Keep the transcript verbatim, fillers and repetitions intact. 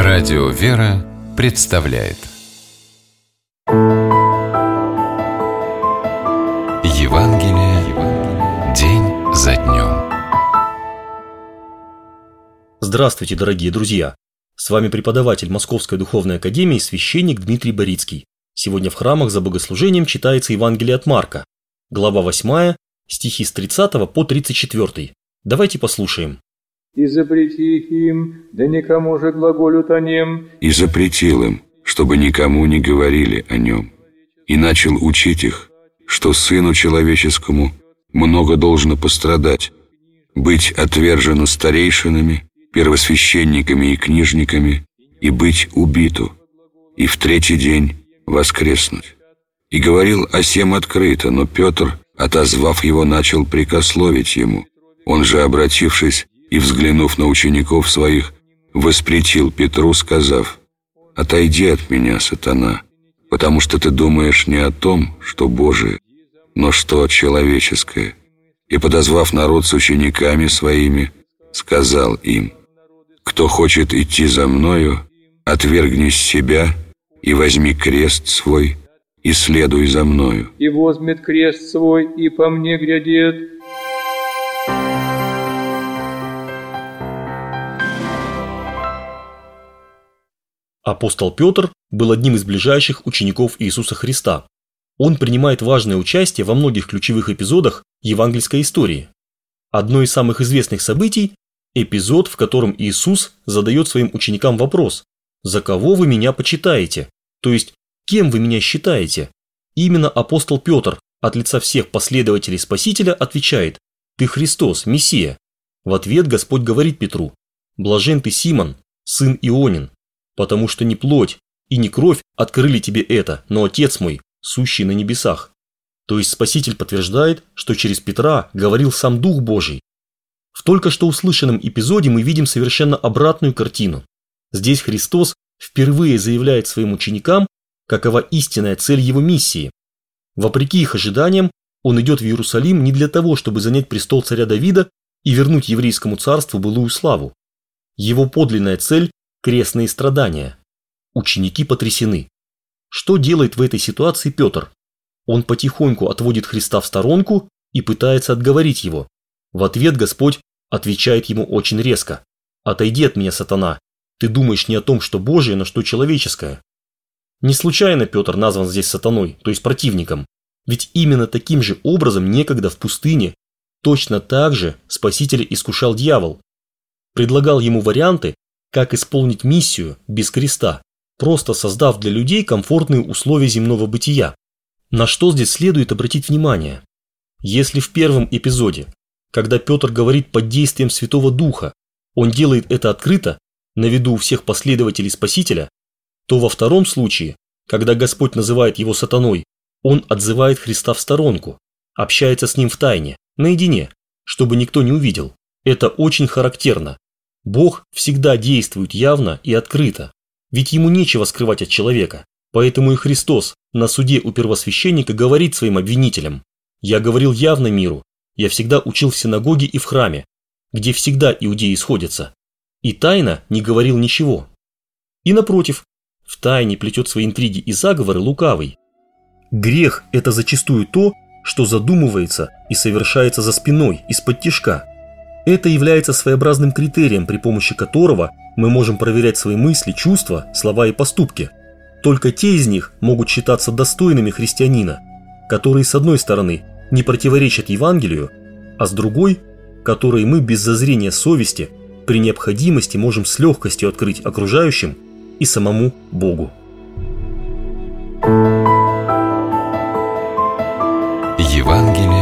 Радио «Вера» представляет Евангелие день за днем. Здравствуйте, дорогие друзья! С вами преподаватель Московской духовной академии, священник Дмитрий Борицкий. Сегодня в храмах за богослужением читается Евангелие от Марка, глава восьмая, стихи с тридцатого по тридцать четвёртый. Давайте послушаем. «И запрети им, да никому же глаголют о нем». И запретил им, чтобы никому не говорили о нем. И начал учить их, что Сыну Человеческому много должно пострадать, быть отвержену старейшинами, первосвященниками и книжниками, и быть убиту, и в третий день воскреснуть. И говорил о сем открыто, но Петр, отозвав его, начал прекословить ему. Он же, обратившись и взглянув на учеников своих, воспретил Петру, сказав: «Отойди от меня, сатана, потому что ты думаешь не о том, что Божие, но что человеческое». И, подозвав народ с учениками своими, сказал им: «Кто хочет идти за мною, отвергнись себя и возьми крест свой, и следуй за мною. И возьмет крест свой, и по мне глядит». Апостол Петр был одним из ближайших учеников Иисуса Христа. Он принимает важное участие во многих ключевых эпизодах евангельской истории. Одно из самых известных событий – эпизод, в котором Иисус задает своим ученикам вопрос: «За кого вы меня почитаете?» То есть, кем вы меня считаете? Именно апостол Петр от лица всех последователей Спасителя отвечает: «Ты Христос, Мессия». В ответ Господь говорит Петру: «Блажен ты, Симон, сын Ионин, потому что не плоть и не кровь открыли тебе это, но Отец мой, сущий на небесах». То есть Спаситель подтверждает, что через Петра говорил сам Дух Божий. В только что услышанном эпизоде мы видим совершенно обратную картину. Здесь Христос впервые заявляет своим ученикам, какова истинная цель его миссии. Вопреки их ожиданиям, он идет в Иерусалим не для того, чтобы занять престол царя Давида и вернуть еврейскому царству былую славу. Его подлинная цель – крестные страдания. Ученики потрясены. Что делает в этой ситуации Петр? Он потихоньку отводит Христа в сторонку и пытается отговорить его. В ответ Господь отвечает ему очень резко: «Отойди от меня, сатана, ты думаешь не о том, что Божие, но что человеческое». Не случайно Петр назван здесь сатаной, то есть противником, ведь именно таким же образом некогда в пустыне точно так же Спасителя искушал дьявол. Предлагал ему варианты, как исполнить миссию без креста, просто создав для людей комфортные условия земного бытия. На что здесь следует обратить внимание? Если в первом эпизоде, когда Петр говорит под действием Святого Духа, он делает это открыто, на виду у всех последователей Спасителя, то во втором случае, когда Господь называет его сатаной, он отзывает Христа в сторонку, общается с ним в тайне, наедине, чтобы никто не увидел. Это очень характерно. Бог всегда действует явно и открыто, ведь ему нечего скрывать от человека, поэтому и Христос на суде у первосвященника говорит своим обвинителям: «Я говорил явно миру, я всегда учил в синагоге и в храме, где всегда иудеи сходятся, и тайно не говорил ничего». И напротив, в тайне плетет свои интриги и заговоры лукавый. Грех – это зачастую то, что задумывается и совершается за спиной, из-под тишка. Это является своеобразным критерием, при помощи которого мы можем проверять свои мысли, чувства, слова и поступки. Только те из них могут считаться достойными христианина, которые с одной стороны не противоречат Евангелию, а с другой, которые мы без зазрения совести при необходимости можем с легкостью открыть окружающим и самому Богу. Евангелие